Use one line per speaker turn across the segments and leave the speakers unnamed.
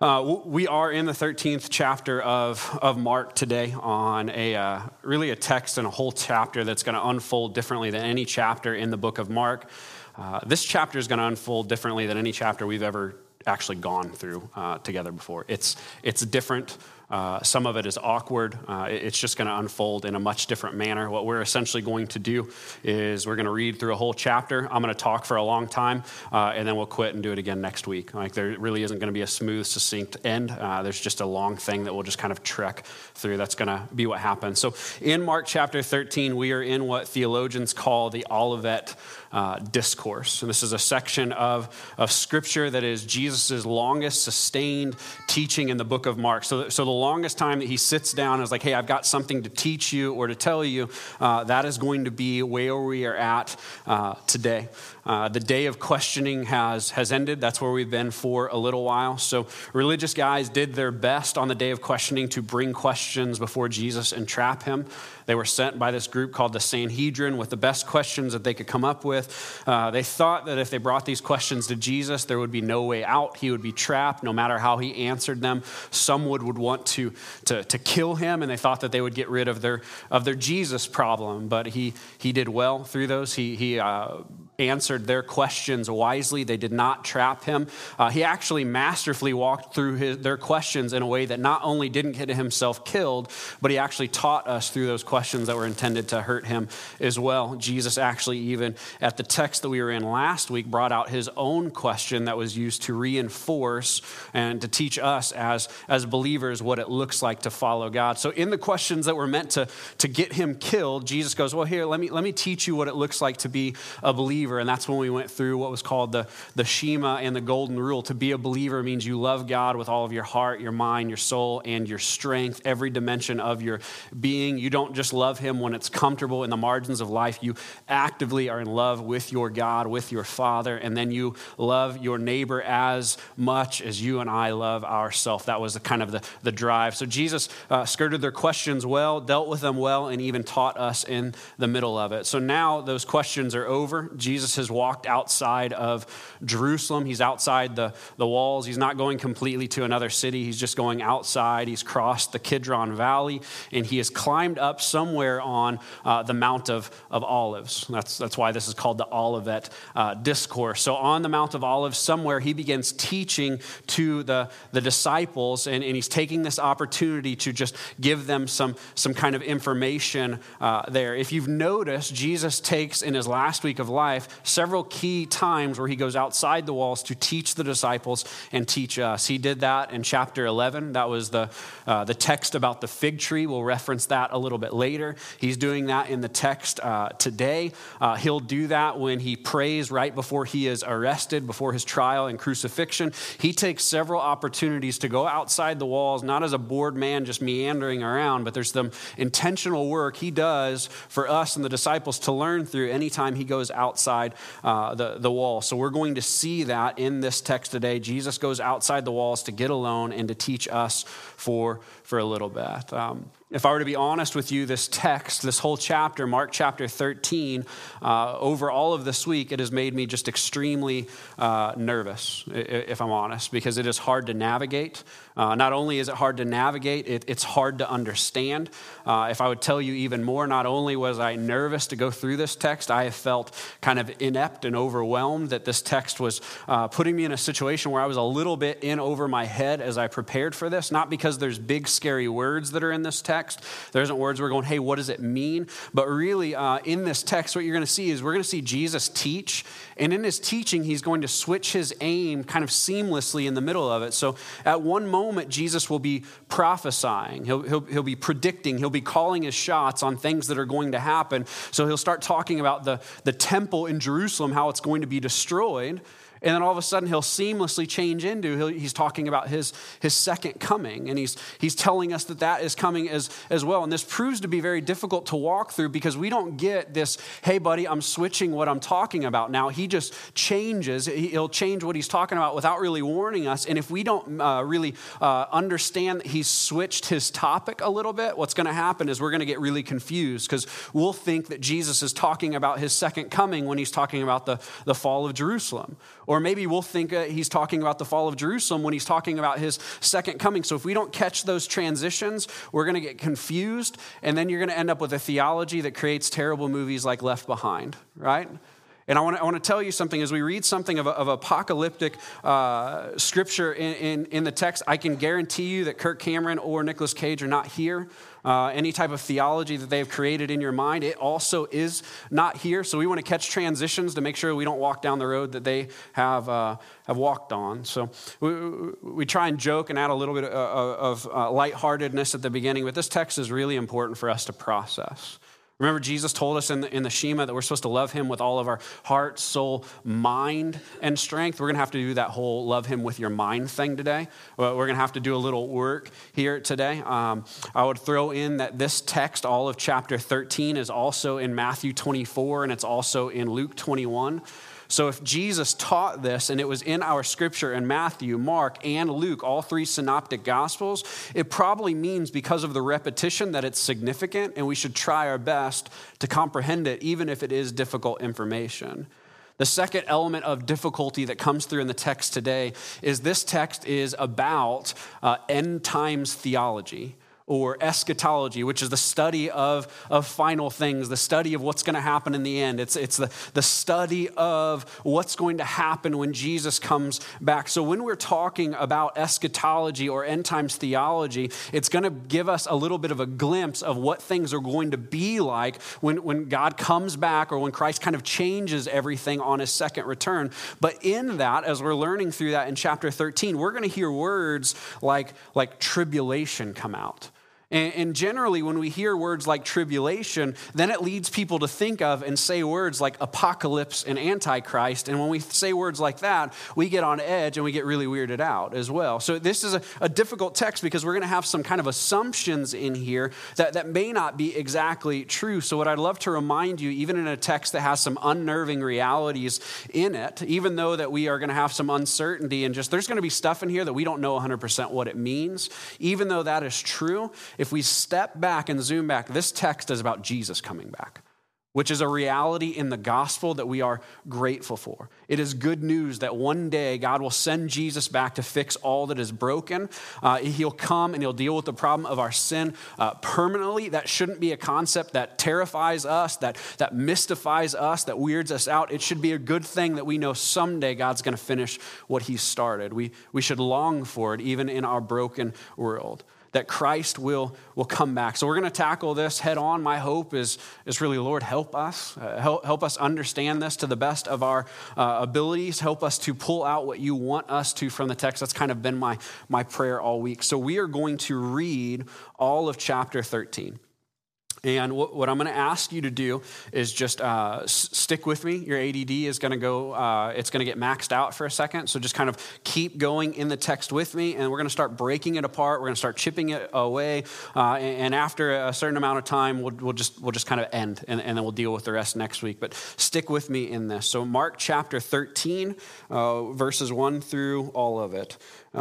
We are in the 13th chapter of Mark today on really a text and a whole chapter that's going to unfold differently than any chapter in the book of Mark. This chapter is going to unfold differently than any chapter we've ever actually gone through together before. It's different. Some of it is awkward. It's just going to unfold in a much different manner. What we're essentially going to do is we're going to read through a whole chapter. I'm going to talk for a long time, and then we'll quit and do it again next week. Like there really isn't going to be a smooth, succinct end. There's just a long thing that we'll just kind of trek through. That's going to be what happens. So in Mark chapter 13, we are in what theologians call the Olivet Discourse. And this is a section of scripture that is Jesus' longest sustained teaching in the book of Mark. So the longest time that he sits down and is like, hey, I've got something to teach you or to tell you, that is going to be where we are at today. The day of questioning has ended. That's where we've been for a little while. So religious guys did their best on the day of questioning to bring questions before Jesus and trap him. They were sent by this group called the Sanhedrin with the best questions that they could come up with. They thought that if they brought these questions to Jesus, there would be no way out. He would be trapped no matter how he answered them. Some would want to kill him, and they thought that they would get rid of their Jesus problem. But he did well through those. He answered their questions wisely. They did not trap him. He actually masterfully walked through their questions in a way that not only didn't get himself killed, but he actually taught us through those questions that were intended to hurt him as well. Jesus actually, even at the text that we were in last week, brought out his own question that was used to reinforce and to teach us as believers what it looks like to follow God. So in the questions that were meant to get him killed, Jesus goes, well, here, let me teach you what it looks like to be a believer. And that's when we went through what was called the Shema and the Golden Rule. To be a believer means you love God with all of your heart, your mind, your soul, and your strength, every dimension of your being. You don't just love him when it's comfortable in the margins of life. You actively are in love with your God, with your Father, and then you love your neighbor as much as you and I love ourselves. That was the drive. So Jesus skirted their questions well, dealt with them well, and even taught us in the middle of it. So now those questions are over. Jesus has walked outside of Jerusalem. He's outside the walls. He's not going completely to another city. He's just going outside. He's crossed the Kidron Valley, and he has climbed up somewhere on the Mount of Olives. That's why this is called the Olivet Discourse. So on the Mount of Olives, somewhere he begins teaching to the disciples, and he's taking this opportunity to just give them some kind of information there. If you've noticed, Jesus takes in his last week of life several key times where he goes outside the walls to teach the disciples and teach us. He did that in chapter 11. That was the text about the fig tree. We'll reference that a little bit later. He's doing that in the text today. He'll do that when he prays right before he is arrested, before his trial and crucifixion. He takes several opportunities to go outside the walls, not as a bored man just meandering around, but there's some intentional work he does for us and the disciples to learn through anytime he goes outside the wall. So we're going to see that in this text today. Jesus goes outside the walls to get alone and to teach us for a little bit. If I were to be honest with you, this text, this whole chapter, Mark chapter 13, over all of this week, it has made me just extremely nervous, if I'm honest, because it is hard to navigate. Not only is it hard to navigate, it's hard to understand. If I would tell you even more, not only was I nervous to go through this text, I have felt kind of inept and overwhelmed that this text was putting me in a situation where I was a little bit in over my head as I prepared for this, not because there's big, scary words that are in this text. There isn't words we're going, hey, what does it mean? But really, in this text, what you're going to see is we're going to see Jesus teach. And in his teaching, he's going to switch his aim kind of seamlessly in the middle of it. So at one moment, Jesus will be prophesying. He'll be predicting. He'll be calling his shots on things that are going to happen. So he'll start talking about the temple in Jerusalem, how it's going to be destroyed. And then all of a sudden he'll seamlessly change into, he's talking about his second coming. And he's telling us that is coming as well. And this proves to be very difficult to walk through because we don't get this, hey buddy, I'm switching what I'm talking about now. He just changes. He'll change what he's talking about without really warning us. And if we don't really understand that he's switched his topic a little bit, what's going to happen is we're going to get really confused because we'll think that Jesus is talking about his second coming when he's talking about the fall of Jerusalem. Or maybe we'll think he's talking about the fall of Jerusalem when he's talking about his second coming. So if we don't catch those transitions, we're going to get confused, and then you're going to end up with a theology that creates terrible movies like Left Behind, right? And I want to tell you something. As we read something of apocalyptic scripture in the text, I can guarantee you that Kirk Cameron or Nicolas Cage are not here. Any type of theology that they've created in your mind, it also is not here. So we want to catch transitions to make sure we don't walk down the road that they have walked on. So we try and joke and add a little bit of lightheartedness at the beginning, but this text is really important for us to process. Remember, Jesus told us in the Shema that we're supposed to love him with all of our heart, soul, mind, and strength. We're going to have to do that whole love him with your mind thing today. We're going to have to do a little work here today. I would throw in that this text, all of chapter 13, is also in Matthew 24, and it's also in Luke 21. So if Jesus taught this and it was in our scripture in Matthew, Mark, and Luke, all three synoptic gospels, it probably means because of the repetition that it's significant and we should try our best to comprehend it, even if it is difficult information. The second element of difficulty that comes through in the text today is this text is about end times theology, or eschatology, which is the study of final things, the study of what's going to happen in the end. It's the study of what's going to happen when Jesus comes back. So when we're talking about eschatology or end times theology, it's going to give us a little bit of a glimpse of what things are going to be like when God comes back or when Christ kind of changes everything on his second return. But in that, as we're learning through that in chapter 13, we're going to hear words like tribulation come out. And generally, when we hear words like tribulation, then it leads people to think of and say words like apocalypse and antichrist. And when we say words like that, we get on edge and we get really weirded out as well. So this is a difficult text because we're going to have some kind of assumptions in here that may not be exactly true. So what I'd love to remind you, even in a text that has some unnerving realities in it, even though that we are going to have some uncertainty and just there's going to be stuff in here that we don't know 100% what it means, even though that is true, if we step back and zoom back, this text is about Jesus coming back, which is a reality in the gospel that we are grateful for. It is good news that one day God will send Jesus back to fix all that is broken. He'll come and he'll deal with the problem of our sin permanently. That shouldn't be a concept that terrifies us, that mystifies us, that weirds us out. It should be a good thing that we know someday God's going to finish what he started. We should long for it even in our broken world, that Christ will come back. So we're going to tackle this head on. My hope is really, Lord, help us. Help us understand this to the best of our abilities. Help us to pull out what you want us to from the text. That's kind of been my prayer all week. So we are going to read all of chapter 13. And what I'm going to ask you to do is just stick with me. Your ADD is going to go, it's going to get maxed out for a second. So just kind of keep going in the text with me. And we're going to start breaking it apart. We're going to start chipping it away. And after a certain amount of time, we'll just kind of end. And then we'll deal with the rest next week. But stick with me in this. So Mark chapter 13, verses 1 through all of it.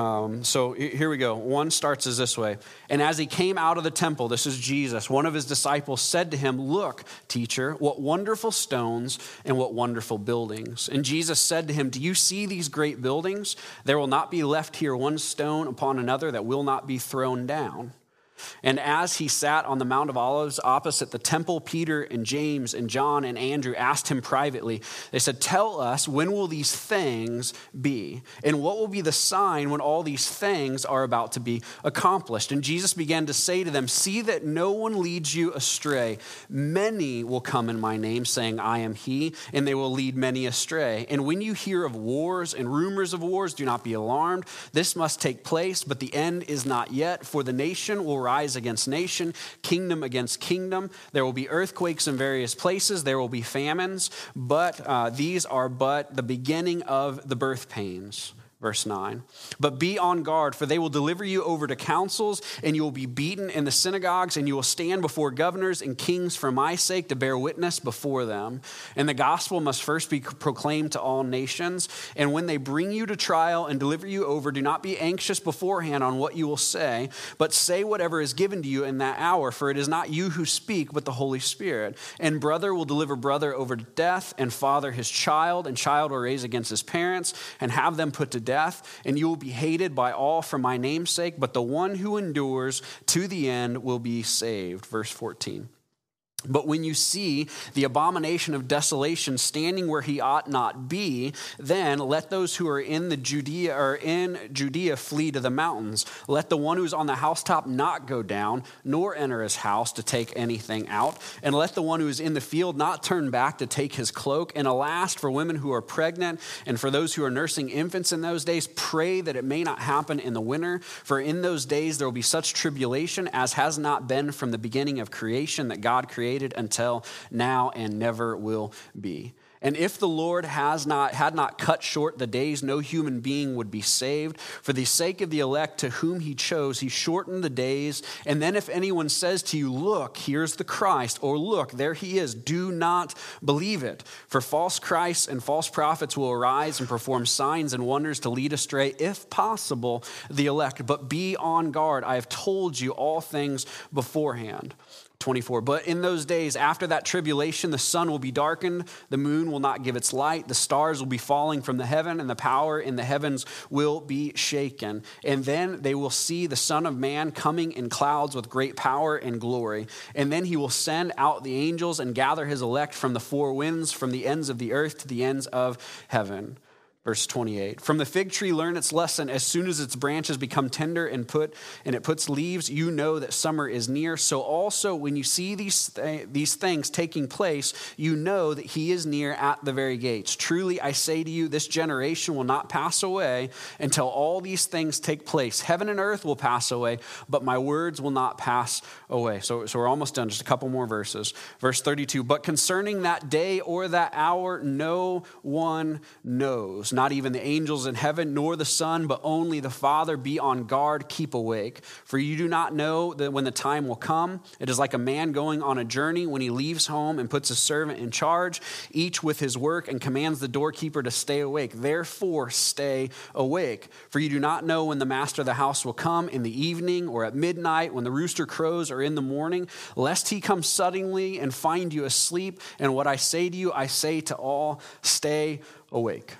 So here we go. 1 starts as this way. And as he came out of the temple, this is Jesus, one of his disciples said to him, "Look, teacher, what wonderful stones and what wonderful buildings." And Jesus said to him, "Do you see these great buildings? There will not be left here one stone upon another that will not be thrown down." And as he sat on the Mount of Olives opposite the temple, Peter and James and John and Andrew asked him privately. They said, "Tell us, when will these things be? And what will be the sign when all these things are about to be accomplished?" And Jesus began to say to them, "See that no one leads you astray. Many will come in my name, saying, 'I am he,' and they will lead many astray. And when you hear of wars and rumors of wars, do not be alarmed. This must take place, but the end is not yet. For the nation will rise against nation, kingdom against kingdom. There will be earthquakes in various places. There will be famines, but these are but the beginning of the birth pains. Verse 9, but be on guard, for they will deliver you over to councils, and you will be beaten in the synagogues, and you will stand before governors and kings for my sake to bear witness before them. And the gospel must first be proclaimed to all nations. And when they bring you to trial and deliver you over, do not be anxious beforehand on what you will say, but say whatever is given to you in that hour, for it is not you who speak, but the Holy Spirit. And brother will deliver brother over to death, and father his child, and child will raise against his parents, and have them put to death, and you will be hated by all for my name's sake, but the one who endures to the end will be saved. Verse 14. But when you see the abomination of desolation standing where he ought not be, then let those who are in Judea flee to the mountains. Let the one who's on the housetop not go down, nor enter his house to take anything out. And let the one who is in the field not turn back to take his cloak. And alas, for women who are pregnant and for those who are nursing infants in those days, pray that it may not happen in the winter. For in those days there will be such tribulation as has not been from the beginning of creation that God created until now and never will be. And if the Lord had not cut short the days, no human being would be saved. For the sake of the elect to whom he chose, he shortened the days. And then if anyone says to you, look, here's the Christ, or look, there he is, do not believe it. For false Christs and false prophets will arise and perform signs and wonders to lead astray, if possible, the elect. But be on guard. I have told you all things beforehand. 24, but in those days after that tribulation, the sun will be darkened, the moon will not give its light, the stars will be falling from the heaven, and the power in the heavens will be shaken. And then they will see the Son of Man coming in clouds with great power and glory. And then he will send out the angels and gather his elect from the four winds, from the ends of the earth to the ends of heaven. Verse 28, from the fig tree learn its lesson. As soon as its branches become tender and it puts leaves, you know that summer is near. So also when you see these things taking place, you know that he is near at the very gates. Truly I say to you, this generation will not pass away until all these things take place. Heaven and earth will pass away, but my words will not pass away. So we're almost done, just a couple more verses. Verse 32, but concerning that day or that hour, no one knows. Not even the angels in heaven, nor the Son, but only the Father. Be on guard, keep awake. For you do not know that when the time will come. It is like a man going on a journey when he leaves home and puts a servant in charge, each with his work, and commands the doorkeeper to stay awake. Therefore, stay awake. For you do not know when the master of the house will come, in the evening or at midnight, when the rooster crows, or in the morning, lest he come suddenly and find you asleep. And what I say to you, I say to all, stay awake.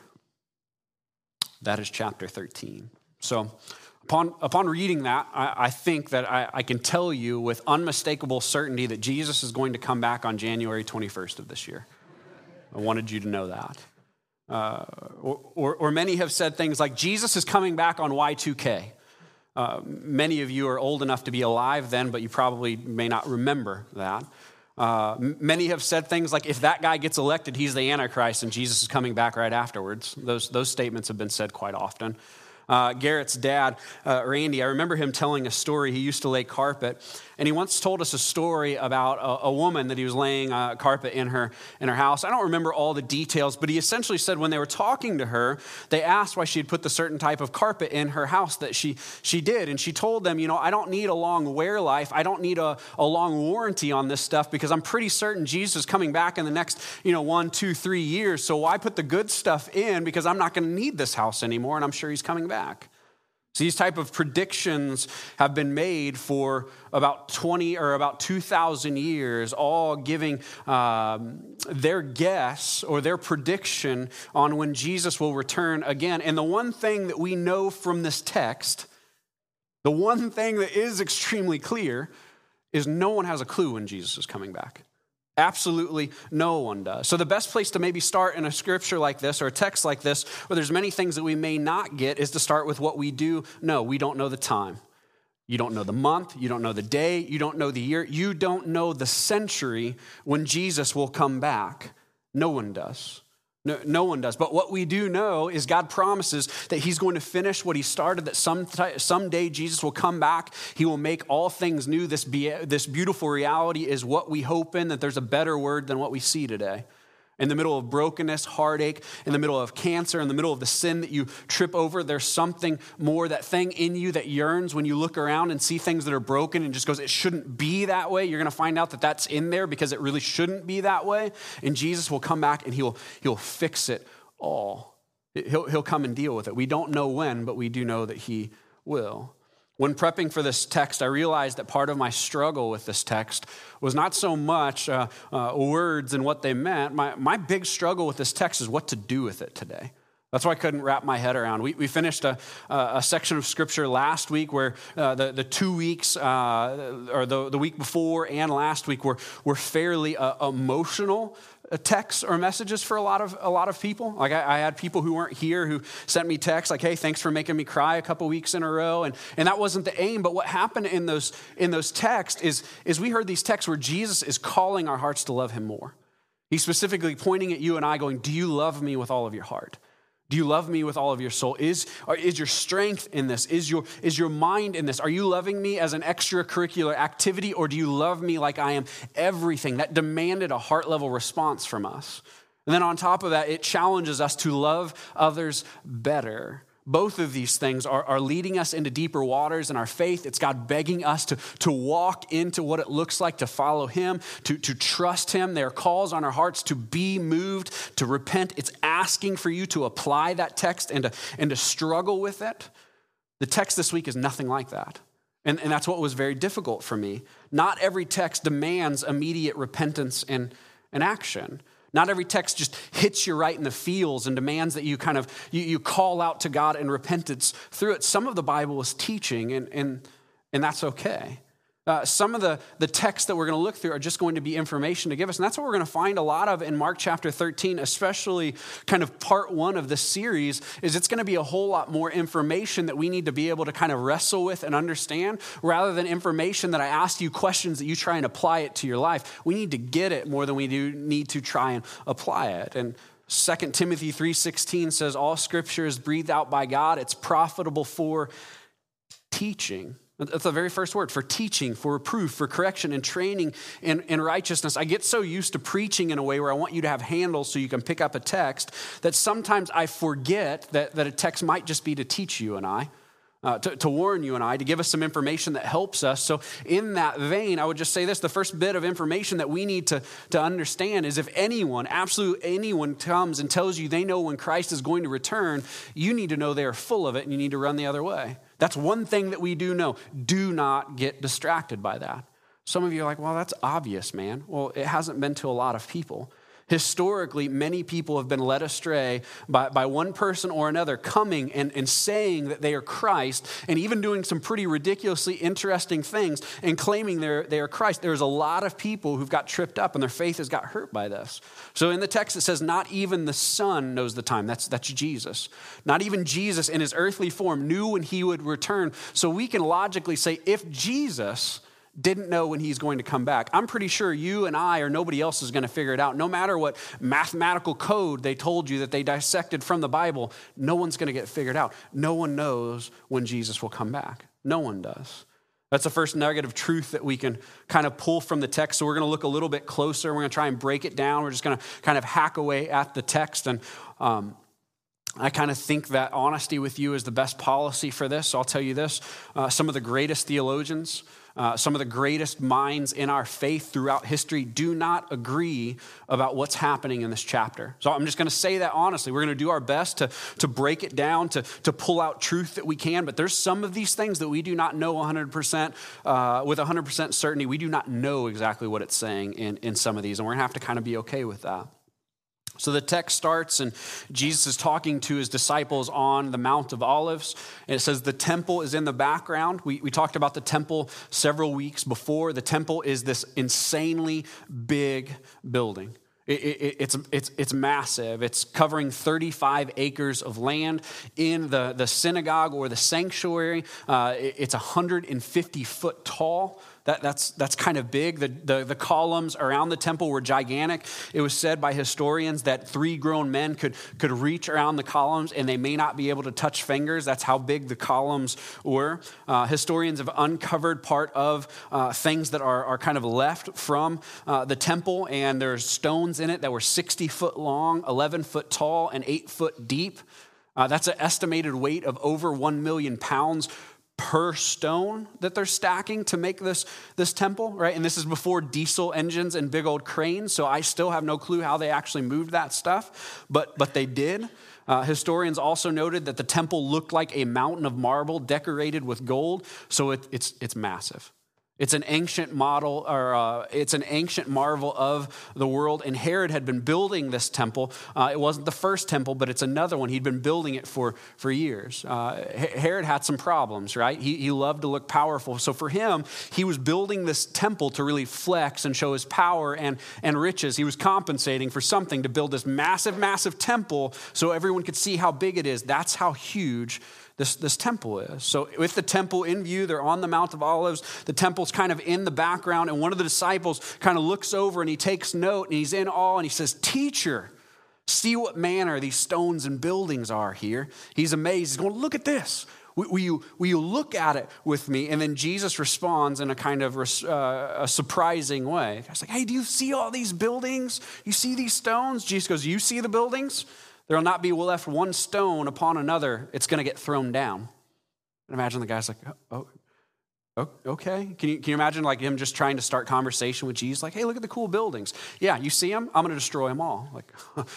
That is chapter 13. So upon reading that, I think that I can tell you with unmistakable certainty that Jesus is going to come back on January 21st of this year. I wanted you to know that. Or many have said things like, Jesus is coming back on Y2K. Many of you are old enough to be alive then, but you probably may not remember that. Many have said things like, if that guy gets elected, he's the Antichrist and Jesus is coming back right afterwards. Those statements have been said quite often. Garrett's dad, Randy, I remember him telling a story. He used to lay carpet, and he once told us a story about a woman that he was laying carpet in her house. I don't remember all the details, but he essentially said when they were talking to her, they asked why she had put the certain type of carpet in her house that she did, and she told them, I don't need a long wear life. I don't need a long warranty on this stuff because I'm pretty certain Jesus is coming back in the next 1, 2, 3 years. So why put the good stuff in, because I'm not going to need this house anymore, and I'm sure he's coming back. So these type of predictions have been made for about 2,000 years, all giving their guess or their prediction on when Jesus will return again. And the one thing that we know from this text, the one thing that is extremely clear, is no one has a clue when Jesus is coming back. Absolutely no one does. So the best place to maybe start in a scripture like this or a text like this, where there's many things that we may not get, is to start with what we do know. We don't know the time. You don't know the month. You don't know the day. You don't know the year. You don't know the century when Jesus will come back. No one does. No one does. But what we do know is God promises that he's going to finish what he started, that someday Jesus will come back. He will make all things new. This beautiful reality is what we hope in, that there's a better word than what we see today. In the middle of brokenness, heartache, in the middle of cancer, in the middle of the sin that you trip over, there's something more, that thing in you that yearns when you look around and see things that are broken and just goes, it shouldn't be that way. You're going to find out that that's in there because it really shouldn't be that way. And Jesus will come back and he'll fix it all. He'll come and deal with it. We don't know when, but we do know that he will. When prepping for this text, I realized that part of my struggle with this text was not so much words and what they meant. My big struggle with this text is what to do with it today. That's why I couldn't wrap my head around. We finished a section of scripture last week where the 2 weeks, or the week before and last week were fairly emotional texts or messages for a lot of people. Like I had people who weren't here who sent me texts like, hey, thanks for making me cry a couple weeks in a row. And that wasn't the aim. But what happened in those texts is we heard these texts where Jesus is calling our hearts to love him more. He's specifically pointing at you and I going, do you love me with all of your heart? Do you love me with all of your soul? Is your strength in this? Is your mind in this? Are you loving me as an extracurricular activity, or do you love me like I am everything? That demanded a heart level response from us. And then on top of that, it challenges us to love others better. Both of these things are leading us into deeper waters in our faith. It's God begging us to walk into what it looks like to follow him, to trust him. There are calls on our hearts to be moved, to repent. It's asking for you to apply that text and to struggle with it. The text this week is nothing like that. And that's what was very difficult for me. Not every text demands immediate repentance and action. Not every text just hits you right in the feels and demands that you you call out to God in repentance through it. Some of the Bible is teaching, and that's okay. Some of the texts that we're going to look through are just going to be information to give us. And that's what we're going to find a lot of in Mark chapter 13, especially kind of part 1 of this series, is it's going to be a whole lot more information that we need to be able to kind of wrestle with and understand, rather than information that I ask you questions that you try and apply it to your life. We need to get it more than we do need to try and apply it. And 2 Timothy 3:16 says, all scripture is breathed out by God. It's profitable for teaching. That's the very first word, for teaching, for reproof, for correction, and training in righteousness. I get so used to preaching in a way where I want you to have handles so you can pick up a text that sometimes I forget that a text might just be to teach you and I, to warn you and I, to give us some information that helps us. So in that vein, I would just say this: the first bit of information that we need to understand is if anyone, absolute anyone, comes and tells you they know when Christ is going to return, you need to know they are full of it and you need to run the other way. That's one thing that we do know. Do not get distracted by that. Some of you are like, well, that's obvious, man. Well, it hasn't been to a lot of people. Historically, many people have been led astray by one person or another coming and saying that they are Christ, and even doing some pretty ridiculously interesting things and claiming they are Christ. There's a lot of people who've got tripped up and their faith has got hurt by this. So in the text it says, not even the Son knows the time. That's Jesus. Not even Jesus in his earthly form knew when he would return. So we can logically say, if Jesus didn't know when he's going to come back, I'm pretty sure you and I or nobody else is going to figure it out. No matter what mathematical code they told you that they dissected from the Bible, no one's going to get figured out. No one knows when Jesus will come back. No one does. That's the first nugget of truth that we can kind of pull from the text. So we're going to look a little bit closer. We're going to try and break it down. We're just going to kind of hack away at the text. And I kind of think that honesty with you is the best policy for this. So I'll tell you this. Some of the greatest theologians, some of the greatest minds in our faith throughout history do not agree about what's happening in this chapter. So I'm just going to say that honestly. We're going to do our best to break it down, to pull out truth that we can. But there's some of these things that we do not know 100%, with 100% certainty. We do not know exactly what it's saying in some of these. And we're going to have to kind of be okay with that. So the text starts and Jesus is talking to his disciples on the Mount of Olives. And it says the temple is in the background. We talked about the temple several weeks before. The temple is this insanely big building. It's massive. It's covering 35 acres of land. In the synagogue or the sanctuary, it's 150 foot tall. That's kind of big. The columns around the temple were gigantic. It was said by historians that 3 grown men could reach around the columns and they may not be able to touch fingers. That's how big the columns were. Historians have uncovered part of things that are kind of left from the temple, and there's stones in it that were 60 foot long, 11 foot tall, and 8 foot deep. That's an estimated weight of over 1 million pounds per stone that they're stacking to make this temple, right? And this is before diesel engines and big old cranes, so I still have no clue how they actually moved that stuff, but they did. Historians also noted that the temple looked like a mountain of marble decorated with gold, so it's massive. It's an ancient model, or it's an ancient marvel of the world. And Herod had been building this temple. It wasn't the first temple, but it's another one. He'd been building it for years. Herod had some problems, right? He loved to look powerful. So for him, he was building this temple to really flex and show his power and riches. He was compensating for something to build this massive, massive temple so everyone could see how big it is. That's how huge this temple is. So with the temple in view, they're on the Mount of Olives. The temple's kind of in the background, and one of the disciples kind of looks over and he takes note, and he's in awe, and he says, "Teacher, see what manner these stones and buildings are here." He's amazed. He's going, "Look at this. Will you look at it with me?" And then Jesus responds in a kind of a surprising way. He's like, "Hey, do you see all these buildings? You see these stones?" Jesus goes, "You see the buildings? There will not be left one stone upon another. It's going to get thrown down." And imagine the guy's like, "Oh, okay." Can you imagine like him just trying to start conversation with Jesus? Like, "Hey, look at the cool buildings. Yeah, you see them? I'm going to destroy them all." Like,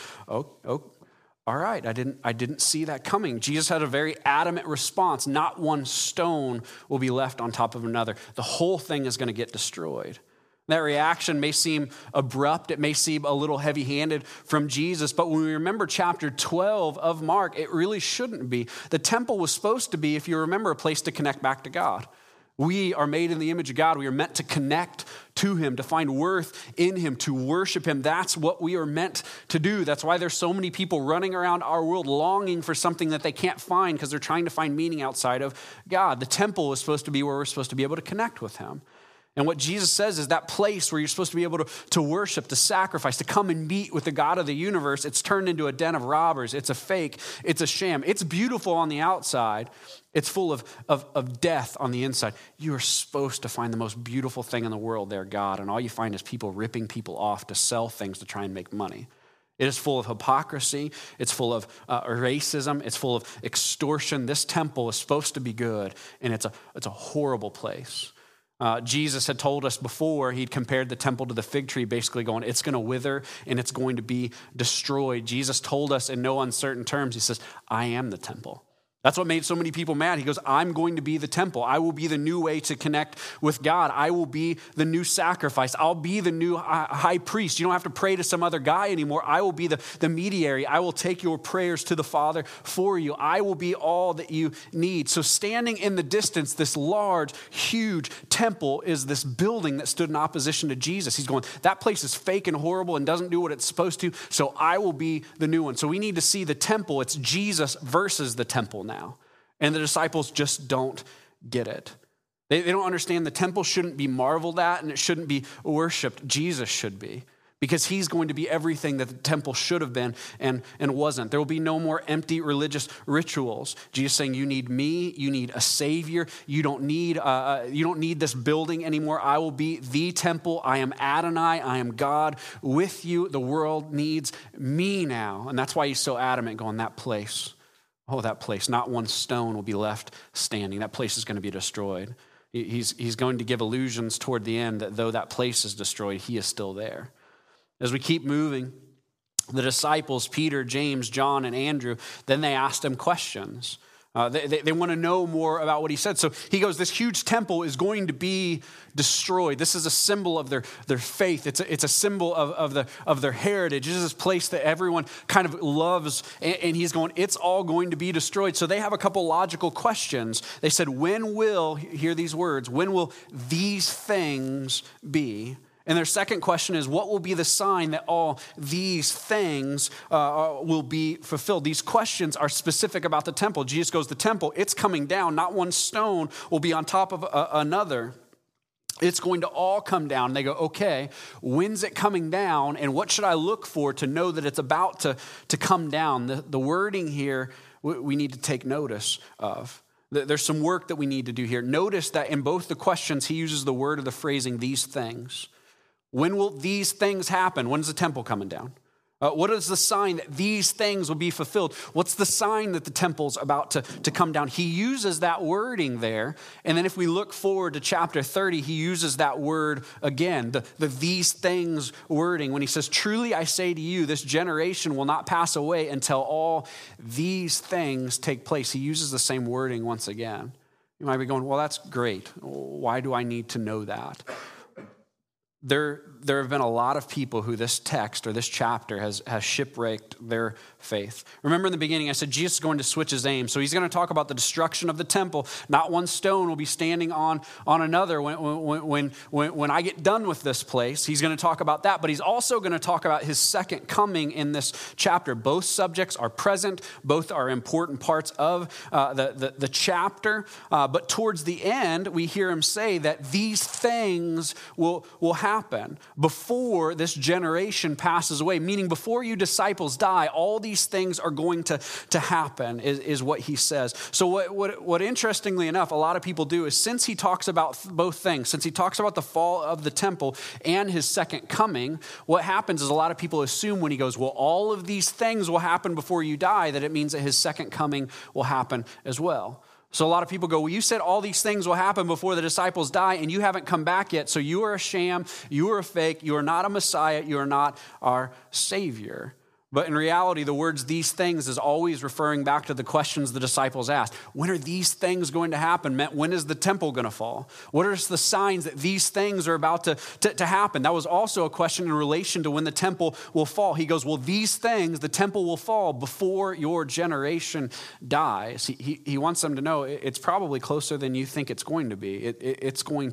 all right. I didn't see that coming. Jesus had a very adamant response. Not one stone will be left on top of another. The whole thing is going to get destroyed. That reaction may seem abrupt. It may seem a little heavy-handed from Jesus, but when we remember chapter 12 of Mark, it really shouldn't be. The temple was supposed to be, if you remember, a place to connect back to God. We are made in the image of God. We are meant to connect to him, to find worth in him, to worship him. That's what we are meant to do. That's why there's so many people running around our world longing for something that they can't find because they're trying to find meaning outside of God. The temple is supposed to be where we're supposed to be able to connect with him. And what Jesus says is that place where you're supposed to be able to worship, to sacrifice, to come and meet with the God of the universe, it's turned into a den of robbers. It's a fake. It's a sham. It's beautiful on the outside. It's full of death on the inside. You are supposed to find the most beautiful thing in the world there, God, and all you find is people ripping people off to sell things to try and make money. It is full of hypocrisy. It's full of racism. It's full of extortion. This temple is supposed to be good, and it's a horrible place. Jesus had told us before, he'd compared the temple to the fig tree, basically going, it's going to wither and it's going to be destroyed. Jesus told us in no uncertain terms, he says, "I am the temple." That's what made so many people mad. He goes, "I'm going to be the temple. I will be the new way to connect with God. I will be the new sacrifice. I'll be the new high priest. You don't have to pray to some other guy anymore. I will be the mediator. I will take your prayers to the Father for you. I will be all that you need." So standing in the distance, this large, huge temple is this building that stood in opposition to Jesus. He's going, that place is fake and horrible and doesn't do what it's supposed to, so I will be the new one. So we need to see the temple. It's Jesus versus the temple now. And the disciples just don't get it. They don't understand the temple shouldn't be marveled at and it shouldn't be worshiped. Jesus should be, because he's going to be everything that the temple should have been and wasn't. There will be no more empty religious rituals. Jesus saying, you need me, you need a savior. You don't need this building anymore. I will be the temple. I am Adonai. I am God with you. The world needs me now. And that's why he's so adamant going, that place. Oh, that place, not one stone will be left standing. That place is going to be destroyed. He's going to give illusions toward the end that though that place is destroyed, he is still there. As we keep moving, the disciples, Peter, James, John, and Andrew, then they asked him questions. They want to know more about what he said. So he goes, this huge temple is going to be destroyed. This is a symbol of their faith. It's a symbol of their heritage. This is this place that everyone kind of loves. And he's going, it's all going to be destroyed. So they have a couple logical questions. They said, when will, hear these words, when will these things be? And their second question is, what will be the sign that all these things will be fulfilled? These questions are specific about the temple. Jesus goes, the temple, it's coming down. Not one stone will be on top of another. It's going to all come down. And they go, okay, when's it coming down? And what should I look for to know that it's about to come down? The wording here, we need to take notice of. There's some work that we need to do here. Notice that in both the questions, he uses the word or the phrasing, these things. When will these things happen? When's the temple coming down? What is the sign that these things will be fulfilled? What's the sign that the temple's about to come down? He uses that wording there. And then if we look forward to chapter 30, he uses that word again, the these things wording, when he says, truly I say to you, this generation will not pass away until all these things take place. He uses the same wording once again. You might be going, well, that's great. Why do I need to know that? There have been a lot of people who this text or this chapter has shipwrecked their faith. Remember in the beginning, I said Jesus is going to switch his aim. So he's going to talk about the destruction of the temple. Not one stone will be standing on another when I get done with this place. He's going to talk about that. But he's also going to talk about his second coming in this chapter. Both subjects are present. Both are important parts of the chapter. But towards the end, we hear him say that these things will happen before this generation passes away, meaning before you disciples die, all these things are going to happen, is what he says. So what interestingly enough, a lot of people do is since he talks about both things, since he talks about the fall of the temple and his second coming, what happens is a lot of people assume when he goes, well, all of these things will happen before you die, that it means that his second coming will happen as well. So a lot of people go, well, you said all these things will happen before the disciples die, and you haven't come back yet. So you are a sham, you are a fake, you are not a Messiah, you are not our Savior. But in reality, the words these things is always referring back to the questions the disciples asked. When are these things going to happen? When is the temple going to fall? What are the signs that these things are about to happen? That was also a question in relation to when the temple will fall. He goes, well, these things, the temple will fall before your generation dies. He wants them to know it's probably closer than you think it's going to be. It's going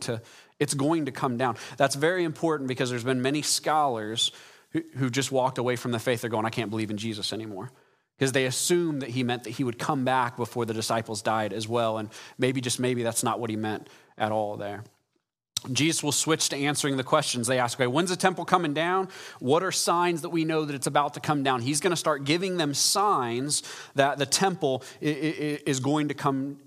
to come down. That's very important because there's been many scholars who just walked away from the faith. They're going, I can't believe in Jesus anymore. Because they assumed that he meant that he would come back before the disciples died as well. And maybe, just maybe, that's not what he meant at all there. Jesus will switch to answering the questions. They ask, okay, when's the temple coming down? What are signs that we know that it's about to come down? He's going to start giving them signs that the temple is going to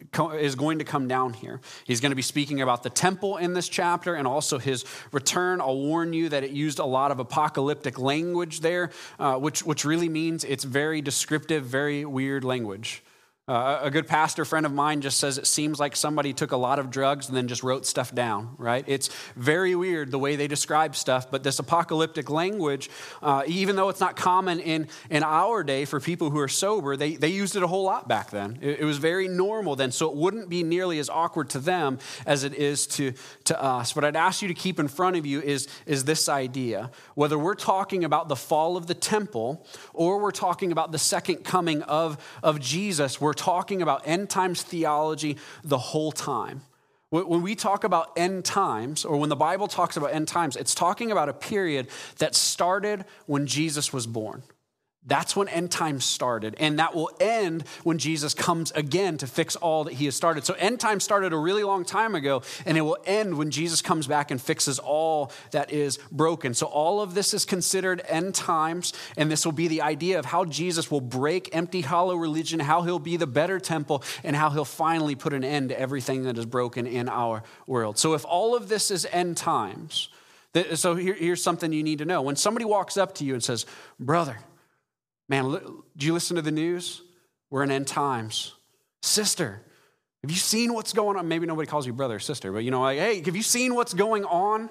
come down here. He's going to be speaking about the temple in this chapter and also his return. I'll warn you that it used a lot of apocalyptic language there, which really means it's very descriptive, very weird language. A good pastor friend of mine just says it seems like somebody took a lot of drugs and then just wrote stuff down, right? It's very weird the way they describe stuff, but this apocalyptic language, even though it's not common in our day for people who are sober, they used it a whole lot back then. It was very normal then, so it wouldn't be nearly as awkward to them as it is to us. What I'd ask you to keep in front of you is this idea. Whether we're talking about the fall of the temple or we're talking about the second coming of Jesus, we're talking about end times theology the whole time. When we talk about end times, or when the Bible talks about end times, it's talking about a period that started when Jesus was born. That's when end times started, and that will end when Jesus comes again to fix all that he has started. So end times started a really long time ago, and it will end when Jesus comes back and fixes all that is broken. So all of this is considered end times, and this will be the idea of how Jesus will break empty, hollow religion, how he'll be the better temple, and how he'll finally put an end to everything that is broken in our world. So if all of this is end times, so here's something you need to know. When somebody walks up to you and says, brother, man, do you listen to the news? We're in end times. Sister, have you seen what's going on? Maybe nobody calls you brother or sister, but like, hey, have you seen what's going on?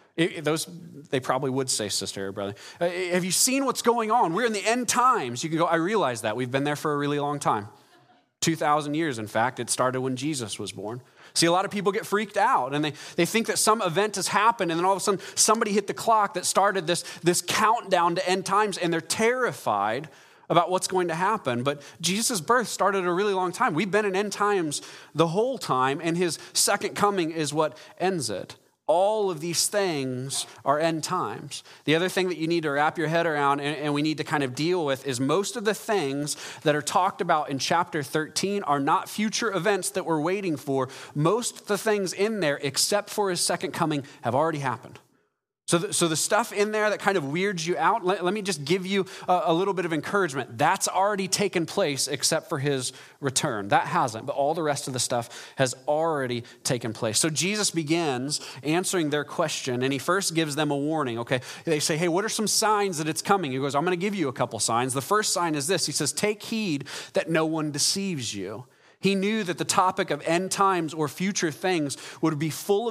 They probably would say sister or brother. Have you seen what's going on? We're in the end times. You can go, I realize that. We've been there for a really long time. 2,000 years, in fact. It started when Jesus was born. See, a lot of people get freaked out and they think that some event has happened and then all of a sudden somebody hit the clock that started this countdown to end times, and they're terrified about what's going to happen. But Jesus' birth started a really long time. We've been in end times the whole time, and his second coming is what ends it. All of these things are end times. The other thing that you need to wrap your head around and we need to kind of deal with is most of the things that are talked about in chapter 13 are not future events that we're waiting for. Most of the things in there, except for his second coming, have already happened. So the stuff in there that kind of weirds you out, let me just give you a little bit of encouragement. That's already taken place except for his return. That hasn't, but all the rest of the stuff has already taken place. So Jesus begins answering their question, and he first gives them a warning, okay? They say, hey, what are some signs that it's coming? He goes, I'm going to give you a couple signs. The first sign is this. He says, take heed that no one deceives you. He knew that the topic of end times or future things would be full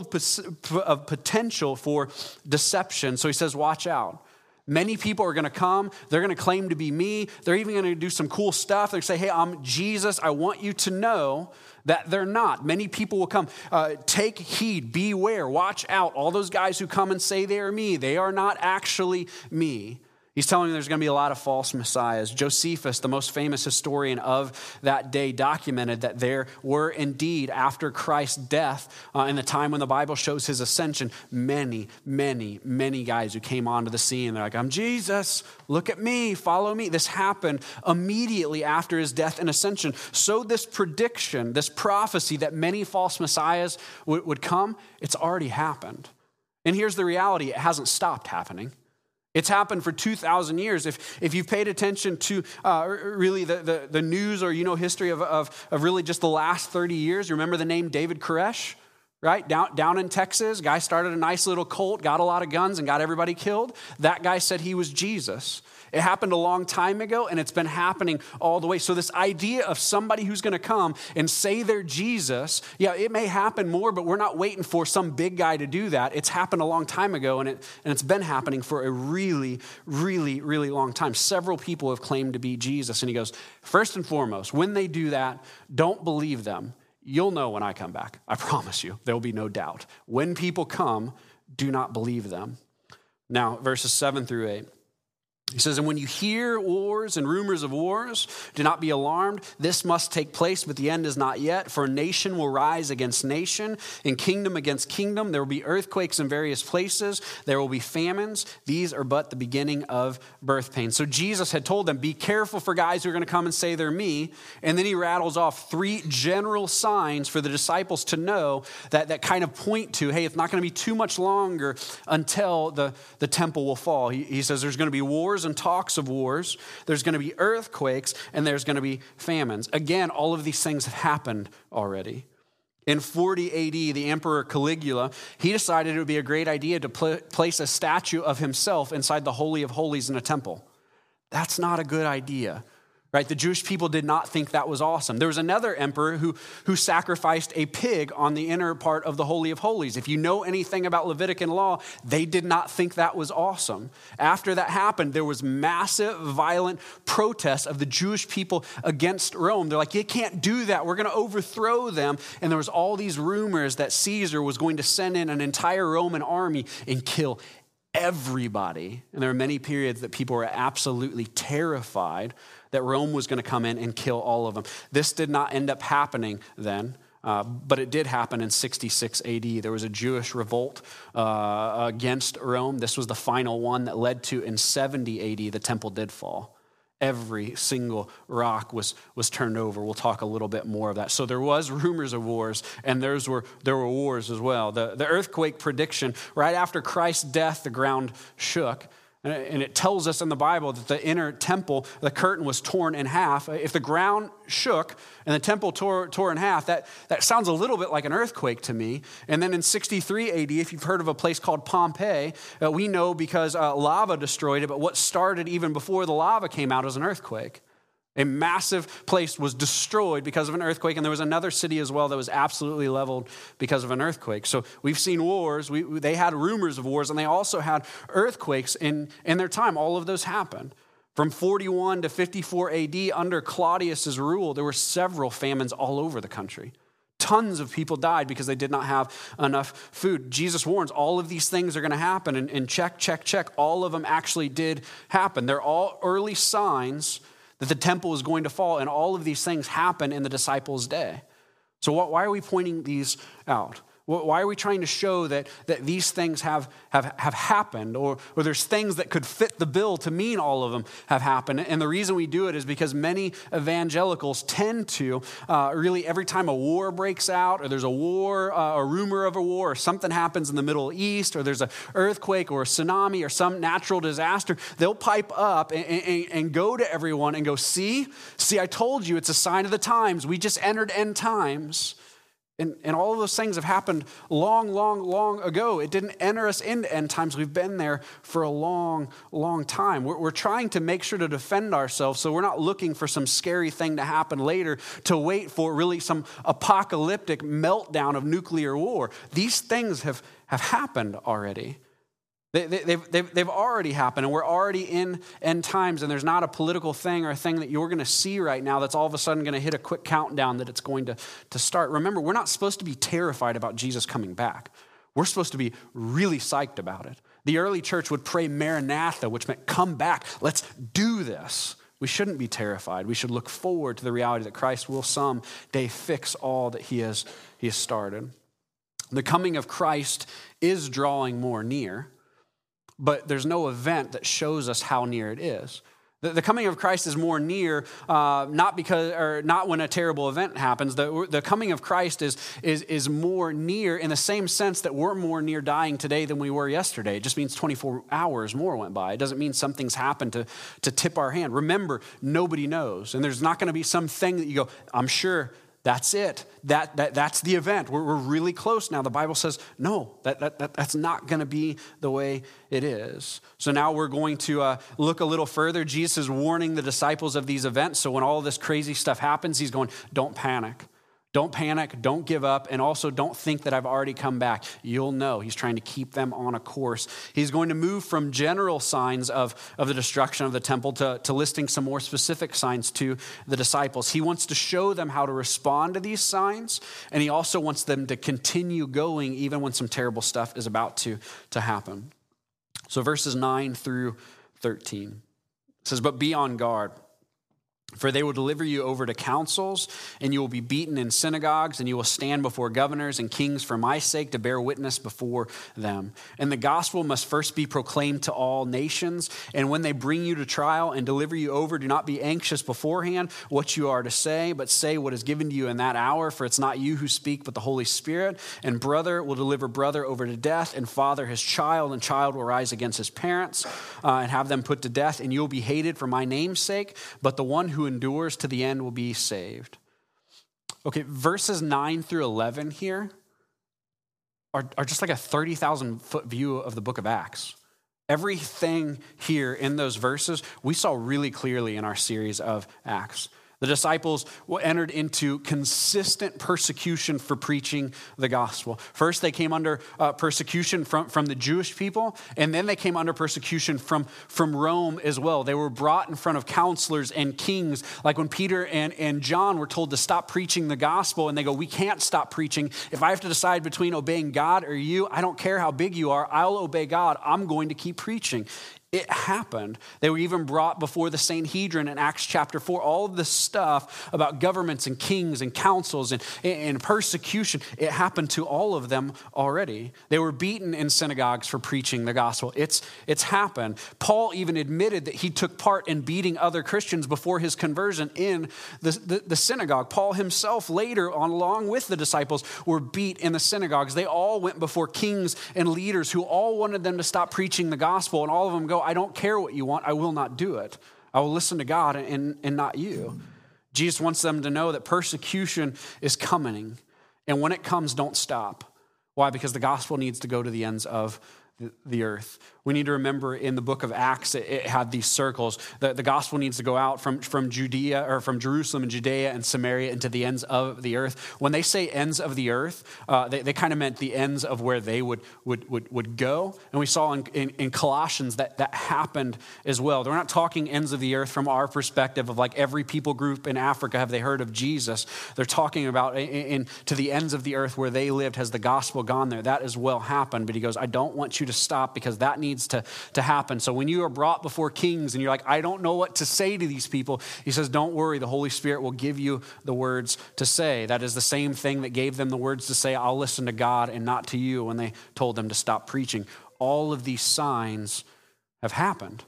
of potential for deception. So he says, watch out. Many people are going to come. They're going to claim to be me. They're even going to do some cool stuff. They're going to say, hey, I'm Jesus. I want you to know that they're not. Many people will come. Take heed. Beware. Watch out. All those guys who come and say they are me, they are not actually me. He's telling them there's going to be a lot of false messiahs. Josephus, the most famous historian of that day, documented that there were indeed, after Christ's death, in the time when the Bible shows his ascension, many, many, many guys who came onto the scene. They're like, I'm Jesus, look at me, follow me. This happened immediately after his death and ascension. So this prediction, this prophecy that many false messiahs would come, it's already happened. And here's the reality, it hasn't stopped happening. It's happened for 2,000 years. If you've paid attention to really the news or history of really just the last 30 years, you remember the name David Koresh, right? Down in Texas, guy started a nice little cult, got a lot of guns and got everybody killed. That guy said he was Jesus. It happened a long time ago, and it's been happening all the way. So this idea of somebody who's going to come and say they're Jesus, yeah, it may happen more, but we're not waiting for some big guy to do that. It's happened a long time ago, and it's been happening for a really, really, really long time. Several people have claimed to be Jesus, and he goes, first and foremost, when they do that, don't believe them. You'll know when I come back. I promise you, there will be no doubt. When people come, do not believe them. Now, verses 7 through 8. He says, and when you hear wars and rumors of wars, do not be alarmed. This must take place, but the end is not yet. For nation will rise against nation, and kingdom against kingdom. There will be earthquakes in various places. There will be famines. These are but the beginning of birth pains. So Jesus had told them, be careful for guys who are going to come and say they're me. And then he rattles off 3 general signs for the disciples to know that kind of point to, hey, it's not going to be too much longer until the temple will fall. He says there's going to be wars and talks of wars, there's going to be earthquakes, and there's going to be famines. Again, all of these things have happened already. In 40 AD, the Emperor Caligula, he decided it would be a great idea to place a statue of himself inside the Holy of Holies in a temple. That's not a good idea. Right? The Jewish people did not think that was awesome. There was another emperor who sacrificed a pig on the inner part of the Holy of Holies. If you know anything about Levitican law, they did not think that was awesome. After that happened, there was massive, violent protests of the Jewish people against Rome. They're like, you can't do that. We're going to overthrow them. And there was all these rumors that Caesar was going to send in an entire Roman army and kill everybody. And there were many periods that people were absolutely terrified that Rome was going to come in and kill all of them. This did not end up happening then, but it did happen in 66 AD. There was a Jewish revolt against Rome. This was the final one that led to, in 70 AD, the temple did fall. Every single rock was turned over. We'll talk a little bit more of that. So there was rumors of wars, and there were wars as well. The earthquake prediction, right after Christ's death, the ground shook. And it tells us in the Bible that the inner temple, the curtain was torn in half. If the ground shook and the temple tore in half, that sounds a little bit like an earthquake to me. And then in 63 AD, if you've heard of a place called Pompeii, we know because lava destroyed it, but what started even before the lava came out was an earthquake. A massive place was destroyed because of an earthquake, and there was another city as well that was absolutely leveled because of an earthquake. So we've seen wars. They had rumors of wars, and they also had earthquakes in their time. All of those happened. From 41 to 54 AD, under Claudius's rule, there were several famines all over the country. Tons of people died because they did not have enough food. Jesus warns all of these things are going to happen, and check, all of them actually did happen. They're all early signs that the temple is going to fall, and all of these things happen in the disciples' day. So why are we pointing these out? Why are we trying to show that these things have happened, or there's things that could fit the bill to mean all of them have happened? And the reason we do it is because many evangelicals tend to really every time a war breaks out, or there's a war, a rumor of a war, or something happens in the Middle East, or there's an earthquake or a tsunami or some natural disaster, they'll pipe up and go to everyone and go, see, I told you, it's a sign of the times. We just entered end times. And all of those things have happened long ago. It didn't enter us into end times. We've been there for a long time. We're trying to make sure to defend ourselves, so we're not looking for some scary thing to happen later to wait for really some apocalyptic meltdown of nuclear war. These things have happened already. They've already happened, and we're already in end times, and there's not a political thing or a thing that you're going to see right now that's all of a sudden going to hit a quick countdown that it's going to start. Remember, we're not supposed to be terrified about Jesus coming back. We're supposed to be really psyched about it. The early church would pray Maranatha, which meant come back. Let's do this. We shouldn't be terrified. We should look forward to the reality that Christ will someday fix all that he has started. The coming of Christ is drawing more near. But there's no event that shows us how near it is. The coming of Christ is more near, not when a terrible event happens. The coming of Christ is more near in the same sense that we're more near dying today than we were yesterday. It just means 24 hours more went by. It doesn't mean something's happened to tip our hand. Remember, nobody knows, and there's not going to be something that you go, I'm sure. That's it. That's the event. We're really close now. The Bible says, no, that's not going to be the way it is. So now we're going to look a little further. Jesus is warning the disciples of these events. So when all this crazy stuff happens, he's going, don't panic. Don't panic, don't give up, and also don't think that I've already come back. You'll know. He's trying to keep them on a course. He's going to move from general signs of the destruction of the temple to listing some more specific signs to the disciples. He wants to show them how to respond to these signs, and he also wants them to continue going even when some terrible stuff is about to happen. So verses 9 through 13. It says, but be on guard. For they will deliver you over to councils, and you will be beaten in synagogues, and you will stand before governors and kings for my sake to bear witness before them. And the gospel must first be proclaimed to all nations. And when they bring you to trial and deliver you over, do not be anxious beforehand what you are to say, but say what is given to you in that hour. For it's not you who speak, but the Holy Spirit. And brother will deliver brother over to death, and father his child, and child will rise against his parents and have them put to death. And you will be hated for my name's sake, but the one who endures to the end will be saved. Okay, verses 9 through 11 here are just like a 30,000 foot view of the book of Acts. Everything here in those verses we saw really clearly in our series of Acts. The disciples entered into consistent persecution for preaching the gospel. First, they came under persecution from the Jewish people, and then they came under persecution from Rome as well. They were brought in front of counselors and kings, like when Peter and John were told to stop preaching the gospel, and they go, we can't stop preaching. If I have to decide between obeying God or you, I don't care how big you are, I'll obey God. I'm going to keep preaching. It happened. They were even brought before the Sanhedrin in Acts chapter 4. All of this stuff about governments and kings and councils and persecution, it happened to all of them already. They were beaten in synagogues for preaching the gospel. It's happened. Paul even admitted that he took part in beating other Christians before his conversion in the synagogue. Paul himself later, along with the disciples, were beat in the synagogues. They all went before kings and leaders who all wanted them to stop preaching the gospel, and all of them go, I don't care what you want. I will not do it. I will listen to God and not you. Jesus wants them to know that persecution is coming. And when it comes, don't stop. Why? Because the gospel needs to go to the ends of the earth. We need to remember in the book of Acts, it had these circles. The gospel needs to go out from Judea or from Jerusalem and Judea and Samaria into the ends of the earth. When they say ends of the earth, they kind of meant the ends of where they would go. And we saw in Colossians that happened as well. They're not talking ends of the earth from our perspective of like every people group in Africa, have they heard of Jesus? They're talking about to the ends of the earth where they lived. Has the gospel gone there? That as well happened. But he goes, I don't want you you to stop because that needs to happen. So when you are brought before kings and you're like, I don't know what to say to these people, he says, don't worry, the Holy Spirit will give you the words to say. That is the same thing that gave them the words to say, I'll listen to God and not to you, when they told them to stop preaching. All of these signs have happened.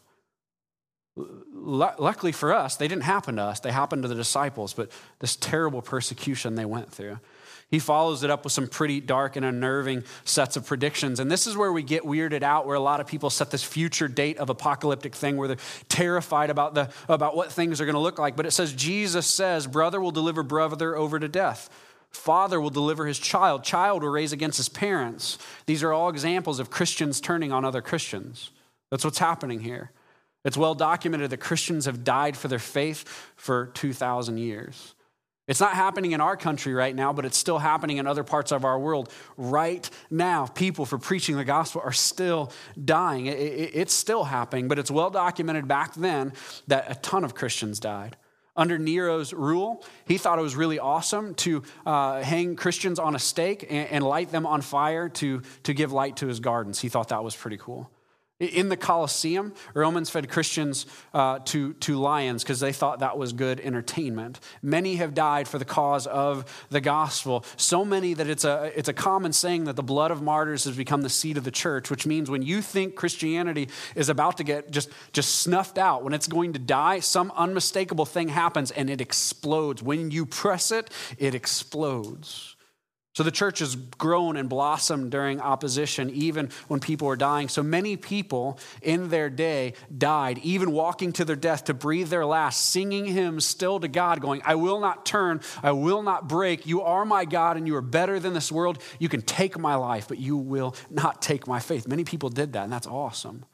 Luckily for us, they didn't happen to us. They happened to the disciples, but this terrible persecution they went through. He follows it up with some pretty dark and unnerving sets of predictions. And this is where we get weirded out, where a lot of people set this future date of apocalyptic thing where they're terrified about what things are going to look like. But it says, Jesus says, brother will deliver brother over to death. Father will deliver his child. Child will raise against his parents. These are all examples of Christians turning on other Christians. That's what's happening here. It's well documented that Christians have died for their faith for 2,000 years. It's not happening in our country right now, but it's still happening in other parts of our world right now. People for preaching the gospel are still dying. It's still happening, but it's well documented back then that a ton of Christians died. Under Nero's rule, he thought it was really awesome to hang Christians on a stake and light them on fire to give light to his gardens. He thought that was pretty cool. In the Colosseum, Romans fed Christians to lions because they thought that was good entertainment. Many have died for the cause of the gospel. So many that it's a common saying that the blood of martyrs has become the seed of the church, which means when you think Christianity is about to get just snuffed out, when it's going to die, some unmistakable thing happens and it explodes. When you press it, it explodes. So the church has grown and blossomed during opposition, even when people were dying. So many people in their day died, even walking to their death to breathe their last, singing hymns still to God, going, I will not turn, I will not break. You are my God and you are better than this world. You can take my life, but you will not take my faith. Many people did that, and that's awesome.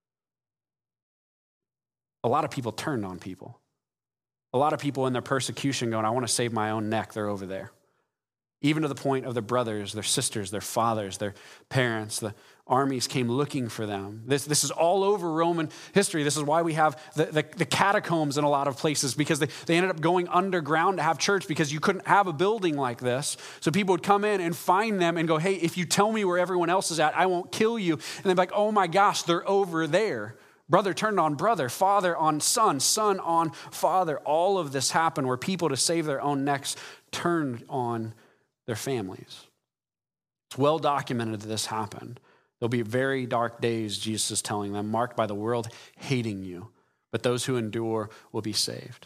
A lot of people turned on people. A lot of people in their persecution going, I want to save my own neck, they're over there. Even to the point of their brothers, their sisters, their fathers, their parents. The armies came looking for them. This is all over Roman history. This is why we have the catacombs in a lot of places, because they ended up going underground to have church because you couldn't have a building like this. So people would come in and find them and go, hey, if you tell me where everyone else is at, I won't kill you. And they'd be like, oh my gosh, they're over there. Brother turned on brother, father on son, son on father. All of this happened where people, to save their own necks, turned on their families. It's well documented that this happened. There'll be very dark days, Jesus is telling them, marked by the world hating you, but those who endure will be saved.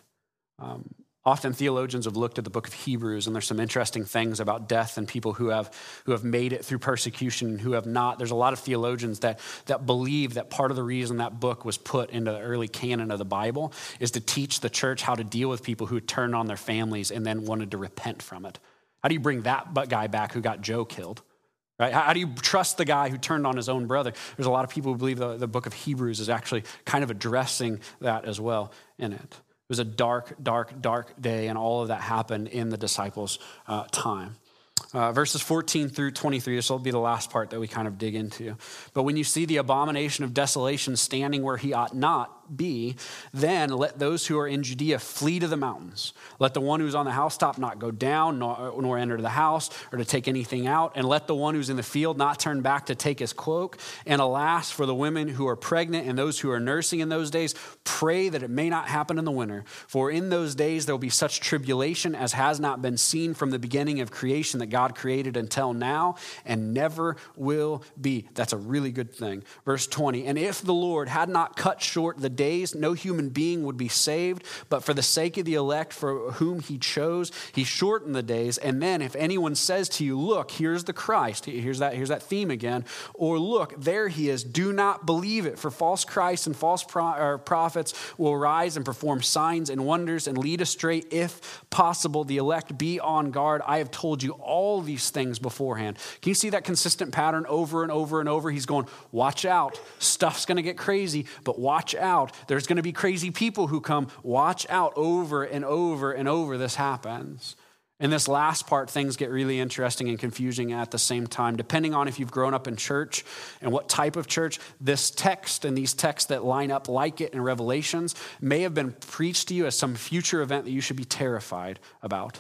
Often theologians have looked at the book of Hebrews, and there's some interesting things about death and people who have made it through persecution and who have not. There's a lot of theologians that believe that part of the reason that book was put into the early canon of the Bible is to teach the church how to deal with people who turned on their families and then wanted to repent from it. How do you bring that guy back who got Joe killed? Right? How do you trust the guy who turned on his own brother? There's a lot of people who believe the book of Hebrews is actually kind of addressing that as well in it. It was a dark, dark, dark day, and all of that happened in the disciples' time. Verses 14 through 23, this will be the last part that we kind of dig into. But when you see the abomination of desolation standing where he ought not be, then let those who are in Judea flee to the mountains. Let the one who's on the housetop not go down, nor enter the house, or to take anything out. And let the one who's in the field not turn back to take his cloak. And alas, for the women who are pregnant and those who are nursing in those days, pray that it may not happen in the winter. For in those days there will be such tribulation as has not been seen from the beginning of creation that God created until now, and never will be. That's a really good thing. Verse 20, and if the Lord had not cut short the days, no human being would be saved, but for the sake of the elect for whom he chose, he shortened the days. And then if anyone says to you, look, here's the Christ, here's that theme again, or look, there he is, do not believe it, for false Christs and false prophets will rise and perform signs and wonders and lead astray, if possible, the elect. Be on guard. I have told you all these things beforehand. Can you see that consistent pattern over and over and over? He's going, watch out. Stuff's going to get crazy, but watch out. There's going to be crazy people who come. Watch out. Over and over and over this happens. In this last part, things get really interesting and confusing at the same time. Depending on if you've grown up in church and what type of church, this text and these texts that line up like it in Revelations may have been preached to you as some future event that you should be terrified about.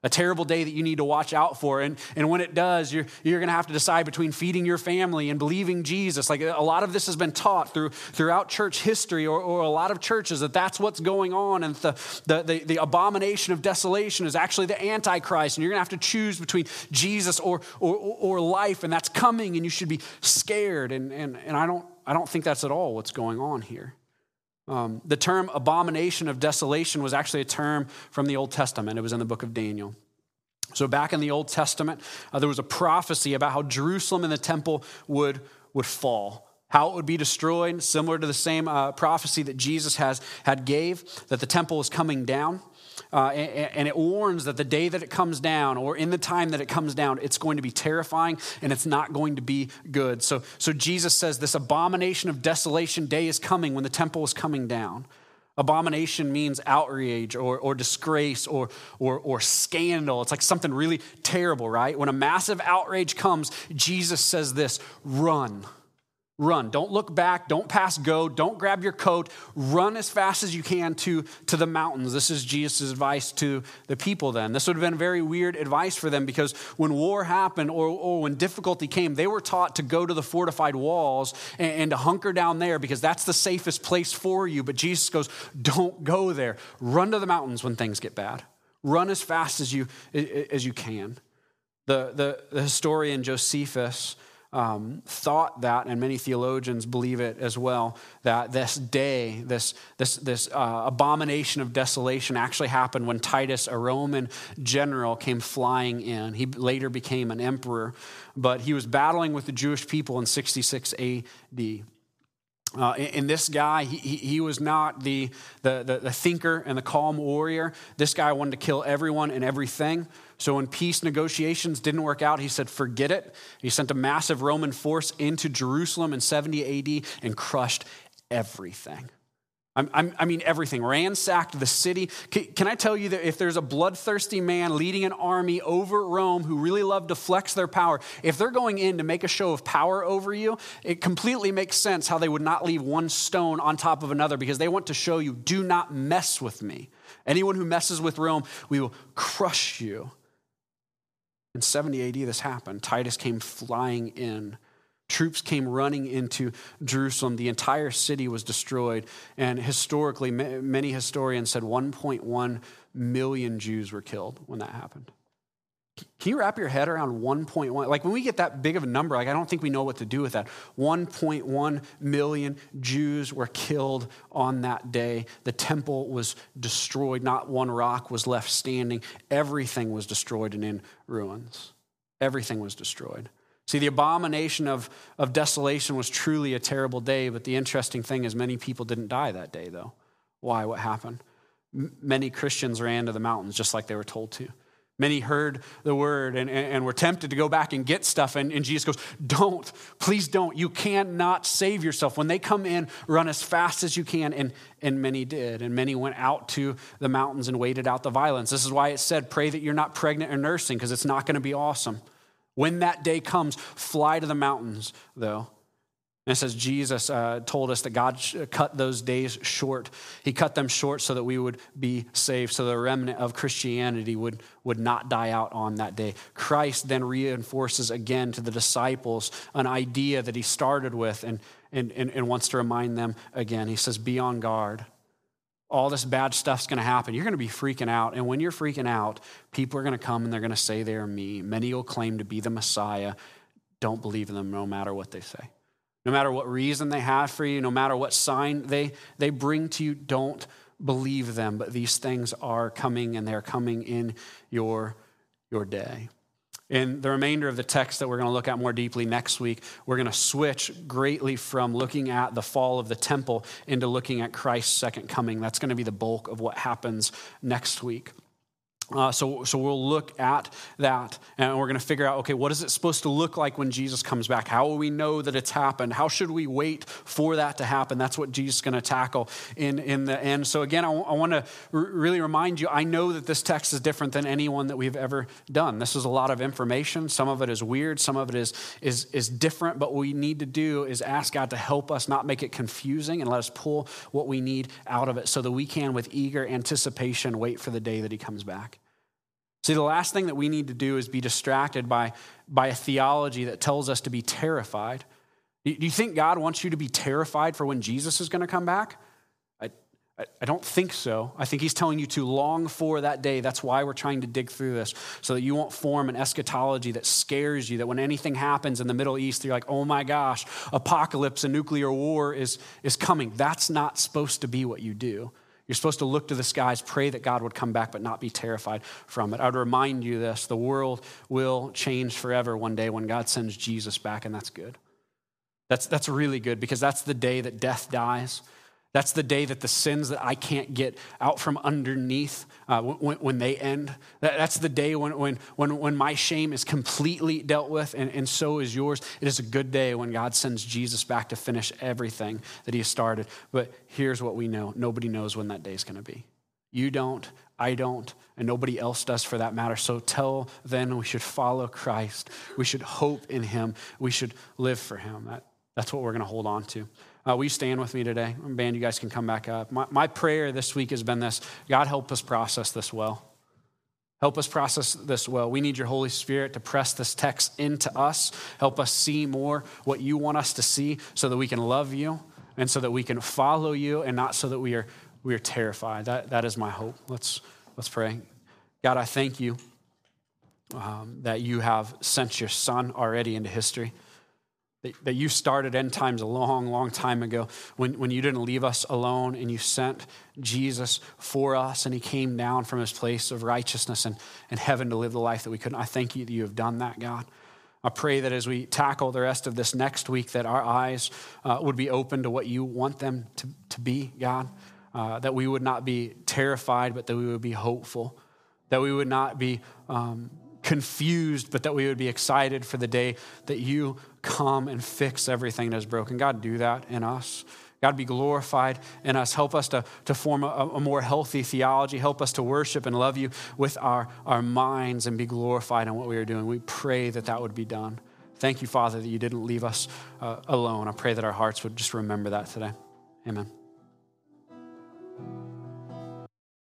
A terrible day that you need to watch out for. And when it does, you're going to have to decide between feeding your family and believing Jesus. Like a lot of this has been taught throughout church history or a lot of churches that that's what's going on. And the abomination of desolation is actually the Antichrist. And you're going to have to choose between Jesus or life. And that's coming and you should be scared. And I don't think that's at all what's going on here. The term abomination of desolation was actually a term from the Old Testament. It was in the book of Daniel. So back in the Old Testament, there was a prophecy about how Jerusalem and the temple would fall, how it would be destroyed, similar to the same prophecy that Jesus had gave, that the temple was coming down. And it warns that the day that it comes down or in the time that it comes down, it's going to be terrifying and it's not going to be good. So Jesus says this abomination of desolation day is coming when the temple is coming down. Abomination means outrage or disgrace or scandal. It's like something really terrible, right? When a massive outrage comes, Jesus says this, run. Run. Don't look back. Don't pass go. Don't grab your coat. Run as fast as you can to the mountains. This is Jesus' advice to the people then. This would have been very weird advice for them because when war happened or when difficulty came, they were taught to go to the fortified walls and to hunker down there because that's the safest place for you. But Jesus goes, don't go there. Run to the mountains when things get bad. Run as fast as you can. The historian Josephus thought that, and many theologians believe it as well, that this day, this abomination of desolation actually happened when Titus, a Roman general, came flying in. He later became an emperor, but he was battling with the Jewish people in 66 A.D. And this guy, he was not the thinker and the calm warrior. This guy wanted to kill everyone and everything. So when peace negotiations didn't work out, he said, forget it. He sent a massive Roman force into Jerusalem in 70 AD and crushed everything. I mean everything, ransacked the city. Can I tell you that if there's a bloodthirsty man leading an army over Rome who really loved to flex their power, if they're going in to make a show of power over you, it completely makes sense how they would not leave one stone on top of another because they want to show you, do not mess with me. Anyone who messes with Rome, we will crush you. In 70 AD, this happened. Titus came flying in. Troops came running into Jerusalem. The entire city was destroyed. And historically, many historians said 1.1 million Jews were killed when that happened. Can you wrap your head around 1.1? Like when we get that big of a number, like I don't think we know what to do with that. 1.1 million Jews were killed on that day. The temple was destroyed. Not one rock was left standing. Everything was destroyed and in ruins. Everything was destroyed. See, the abomination of desolation was truly a terrible day, but the interesting thing is many people didn't die that day, though. Why? What happened? Many Christians ran to the mountains just like they were told to. Many heard the word and were tempted to go back and get stuff, and Jesus goes, don't, please don't. You cannot save yourself. When they come in, run as fast as you can, and many did. And many went out to the mountains and waited out the violence. This is why it said, pray that you're not pregnant or nursing, because it's not going to be awesome. When that day comes, fly to the mountains, though. And it says Jesus told us that God cut those days short. He cut them short so that we would be saved, so the remnant of Christianity would not die out on that day. Christ then reinforces again to the disciples an idea that he started with and wants to remind them again. He says, be on guard. All this bad stuff's going to happen. You're going to be freaking out. And when you're freaking out, people are going to come and they're going to say they're me. Many will claim to be the Messiah. Don't believe in them no matter what they say. No matter what reason they have for you, no matter what sign they bring to you, don't believe them. But these things are coming, and they're coming in your day. In the remainder of the text that we're going to look at more deeply next week, we're going to switch greatly from looking at the fall of the temple into looking at Christ's second coming. That's going to be the bulk of what happens next week. So we'll look at that, and we're going to figure out, okay, what is it supposed to look like when Jesus comes back? How will we know that it's happened? How should we wait for that to happen? That's what Jesus is going to tackle in the end. So again, I want to really remind you, I know that this text is different than any one that we've ever done. This is a lot of information. Some of it is weird. Some of it is different. But what we need to do is ask God to help us not make it confusing and let us pull what we need out of it so that we can, with eager anticipation, wait for the day that he comes back. See, the last thing that we need to do is be distracted by a theology that tells us to be terrified. Do you think God wants you to be terrified for when Jesus is going to come back? I don't think so. I think he's telling you to long for that day. That's why we're trying to dig through this, so that you won't form an eschatology that scares you, that when anything happens in the Middle East, you're like, oh my gosh, apocalypse and nuclear war is coming. That's not supposed to be what you do. You're supposed to look to the skies, pray that God would come back, but not be terrified from it. I would remind you this, the world will change forever one day when God sends Jesus back, and that's good. That's really good, because that's the day that death dies. That's the day that the sins that I can't get out from underneath, when they end. That's the day when my shame is completely dealt with, and so is yours. It is a good day when God sends Jesus back to finish everything that he has started. But here's what we know. Nobody knows when that day is going to be. You don't, I don't, and nobody else does for that matter. So till then, we should follow Christ. We should hope in him. We should live for him. That's what we're going to hold on to. Will you stand with me today? Band, you guys can come back up. My prayer this week has been this: God, help us process this well. Help us process this well. We need your Holy Spirit to press this text into us. Help us see more what you want us to see, so that we can love you and so that we can follow you, and not so that we are terrified. That is my hope. Let's pray. God, I thank you that you have sent your Son already into history. That you started end times a long, long time ago when you didn't leave us alone, and you sent Jesus for us, and he came down from his place of righteousness and heaven to live the life that we couldn't. I thank you that you have done that, God. I pray that as we tackle the rest of this next week, that our eyes would be open to what you want them to be, God. That we would not be terrified, but that we would be hopeful. That we would not be confused, but that we would be excited for the day that you come and fix everything that is broken. God, do that in us. God, be glorified in us. Help us to form a more healthy theology. Help us to worship and love you with our minds, and be glorified in what we are doing. We pray that would be done. Thank you, Father, that you didn't leave us alone. I pray that our hearts would just remember that today. Amen.